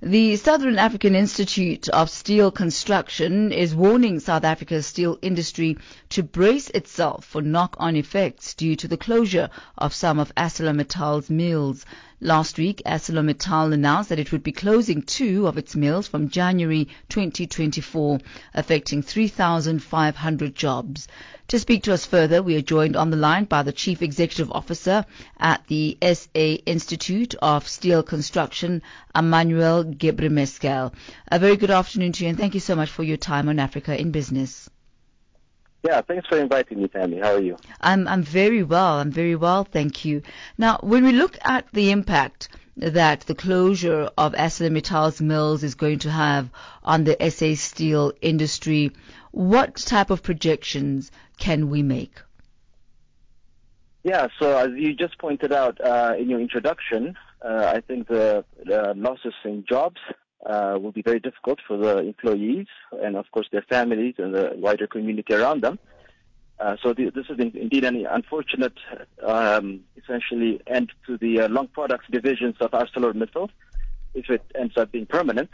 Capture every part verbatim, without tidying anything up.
The Southern African Institute of Steel Construction is warning South Africa's steel industry to brace itself for knock-on effects due to the closure of some of ArcelorMittal's mills. Last week, ArcelorMittal announced that it would be closing two of its mills from January twenty twenty-four, affecting three thousand five hundred jobs. To speak to us further, we are joined on the line by the Chief Executive Officer at the S A Institute of Steel Construction, Emmanuel Gebremeskel. A very good afternoon to you, and thank you so much for your time on Africa in Business. Yeah, thanks for inviting me, Tammy. How are you? I'm I'm very well. I'm very well, thank you. Now, when we look at the impact that the closure of ArcelorMittal's mills is going to have on the S A steel industry, what type of projections can we make? Yeah, so as you just pointed out uh, in your introduction, uh, I think the, the losses in jobs uh, will be very difficult for the employees and, of course, their families and the wider community around them. Uh, so the, this is in, indeed an unfortunate, um, essentially, end to the uh, long products divisions of ArcelorMittal, if it ends up being permanent.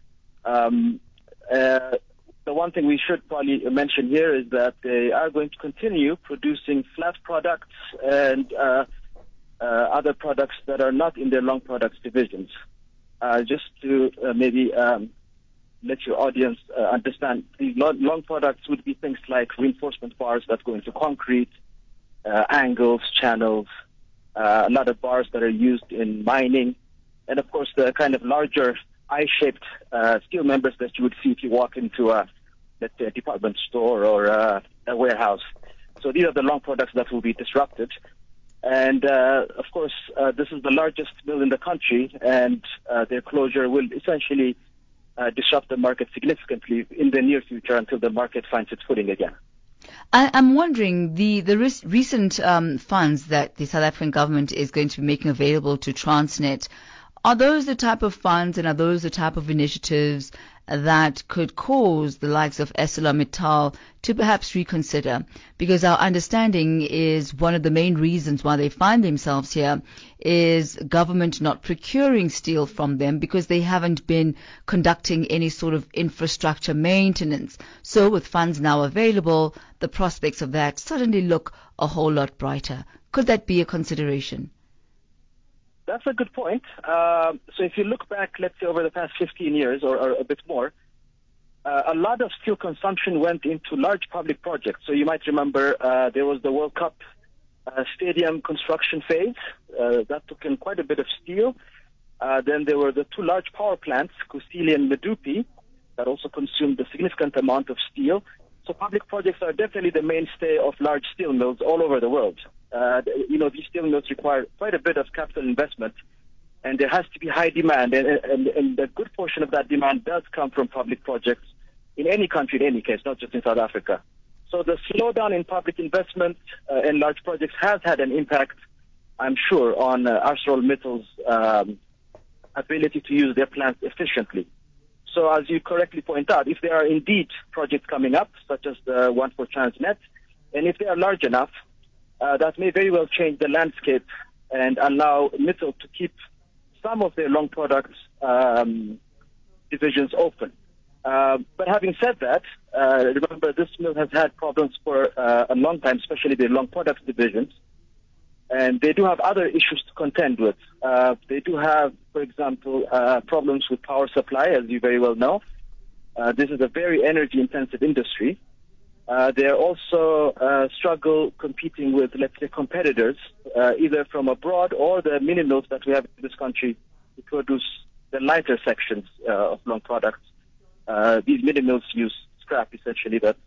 Um, uh, the one thing we should probably mention here is that they are going to continue producing flat products and uh, uh, other products that are not in their long products divisions. Uh, just to uh, maybe um, let your audience uh, understand, these long, long products would be things like reinforcement bars that go into concrete, uh, angles, channels, uh, a lot of bars that are used in mining, and of course the kind of larger I-shaped uh, steel members that you would see if you walk into a, let's say, a department store or a, a warehouse. So these are the long products that will be disrupted. And, uh, of course, uh, this is the largest mill in the country, and uh, their closure will essentially uh, disrupt the market significantly in the near future until the market finds its footing again. I, I'm wondering, the, the re- recent um, funds that the South African government is going to be making available to Transnet, are those the type of funds and are those the type of initiatives that could cause the likes of ArcelorMittal to perhaps reconsider? Because our understanding is one of the main reasons why they find themselves here is government not procuring steel from them because they haven't been conducting any sort of infrastructure maintenance. So with funds now available, the prospects of that suddenly look a whole lot brighter. Could that be a consideration? That's a good point. Uh, so if you look back, let's say, over the past fifteen years or, or a bit more, uh, a lot of steel consumption went into large public projects. So you might remember uh, there was the World Cup uh, stadium construction phase. Uh, that took in quite a bit of steel. Uh, then there were the two large power plants, Kusile and Medupi, that also consumed a significant amount of steel. So public projects are definitely the mainstay of large steel mills all over the world. Uh, you know, these steel mills require quite a bit of capital investment, and there has to be high demand, and, and, and a good portion of that demand does come from public projects in any country, in any case, not just in South Africa. So the slowdown in public investment uh, in large projects has had an impact, I'm sure, on uh, ArcelorMittal's um, ability to use their plants efficiently. So as you correctly point out, if there are indeed projects coming up, such as the one for Transnet, and if they are large enough, uh, that may very well change the landscape and allow Mittal to keep some of their long products um, divisions open. Uh, but having said that, uh, remember this mill has had problems for uh, a long time, especially their long products divisions. And they do have other issues to contend with. Uh, they do have, for example, uh, problems with power supply, as you very well know. Uh, this is a very energy-intensive industry. Uh, they also uh, struggle competing with, let's say, competitors, uh, either from abroad or the mini mills that we have in this country to produce the lighter sections uh, of long products. Uh, these mini mills use scrap, essentially, that's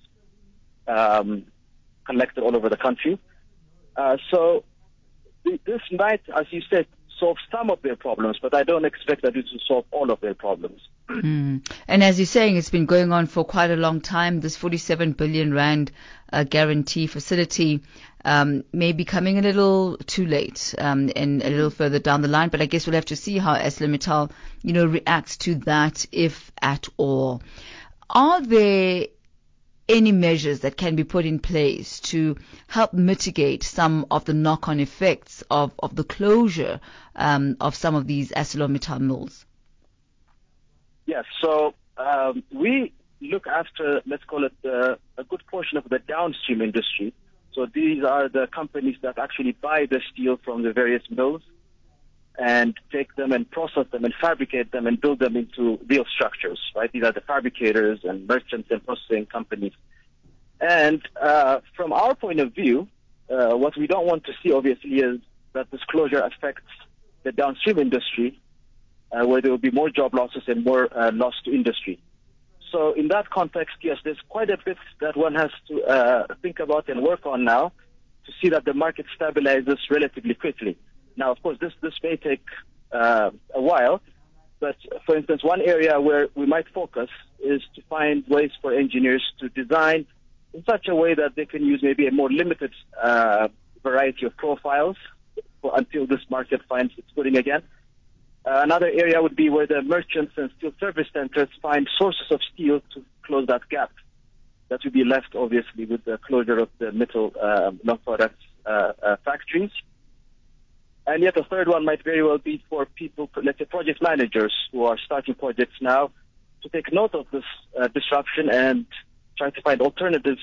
um, collected all over the country. Uh, so this might, as you said, solve some of their problems, but I don't expect that it will solve all of their problems. Mm. And as you're saying, it's been going on for quite a long time. This forty-seven billion rand uh, guarantee facility um, may be coming a little too late um, and a little further down the line. But I guess we'll have to see how ArcelorMittal, you know, reacts to that, if at all. Are there any measures that can be put in place to help mitigate some of the knock-on effects of, of the closure um, of some of these ArcelorMittal mills? Yes, so um, we look after, let's call it, uh, a good portion of the downstream industry. So these are the companies that actually buy the steel from the various mills and take them and process them and fabricate them and build them into real structures, right? These are the fabricators and merchants and processing companies. And uh, from our point of view, uh, what we don't want to see, obviously, is that this closure affects the downstream industry, uh, where there will be more job losses and more uh, loss to industry. So in that context, yes, there's quite a bit that one has to uh, think about and work on now to see that the market stabilizes relatively quickly. Now, of course, this, this may take uh, a while, but for instance, one area where we might focus is to find ways for engineers to design in such a way that they can use maybe a more limited uh, variety of profiles for, until this market finds its footing again. Uh, another area would be where the merchants and steel service centers find sources of steel to close that gap. That would be left, obviously, with the closure of the metal uh, long products uh, uh, factories. And yet a third one might very well be for people, let's say project managers who are starting projects now, to take note of this uh, disruption and try to find alternatives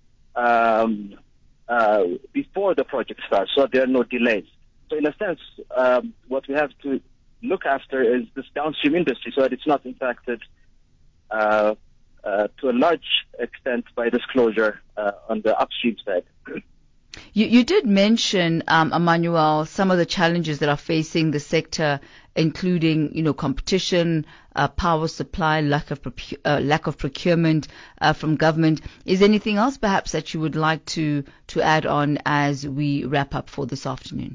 um, uh, before the project starts so that there are no delays. So in a sense, um, what we have to look after is this downstream industry so that it's not impacted uh, uh, to a large extent by this closure uh, on the upstream side. You, you did mention, um, Emmanuel, some of the challenges that are facing the sector, including, you know, competition, uh, power supply, lack of procu- uh, lack of procurement uh, from government. Is there anything else perhaps that you would like to to add on as we wrap up for this afternoon?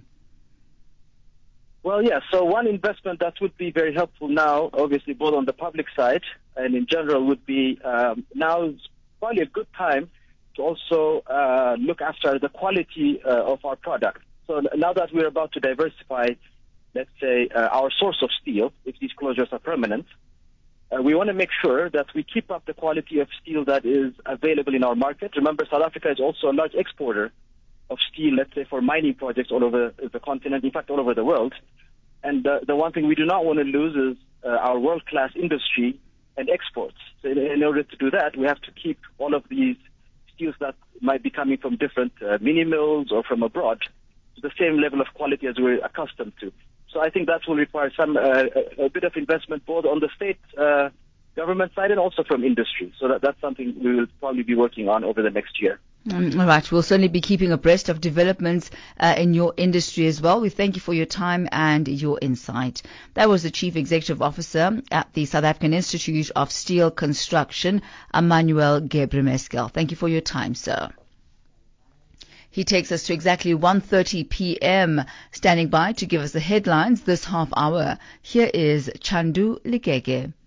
Well, yeah, so one investment that would be very helpful now, obviously both on the public side and in general, would be um, now is probably a good time to also uh, look after the quality uh, of our product. So now that we're about to diversify, let's say, uh, our source of steel, if these closures are permanent, uh, we want to make sure that we keep up the quality of steel that is available in our market. Remember, South Africa is also a large exporter of steel, let's say, for mining projects all over the continent, in fact, all over the world. And uh, the one thing we do not want to lose is uh, our world-class industry and exports. So in, in order to do that, we have to keep all of these steels that might be coming from different uh, mini mills or from abroad to the same level of quality as we're accustomed to. So I think that will require some uh, a, a bit of investment both on the state uh, government side and also from industry. So that, that's something we will probably be working on over the next year. Mm, all right. We'll certainly be keeping abreast of developments uh, in your industry as well. We thank you for your time and your insight. That was the Chief Executive Officer at the South African Institute of Steel Construction, Emmanuel Gebremeskel. Thank you for your time, sir. He takes us to exactly one thirty p.m. Standing by to give us the headlines this half hour. Here is Chandu Ligege.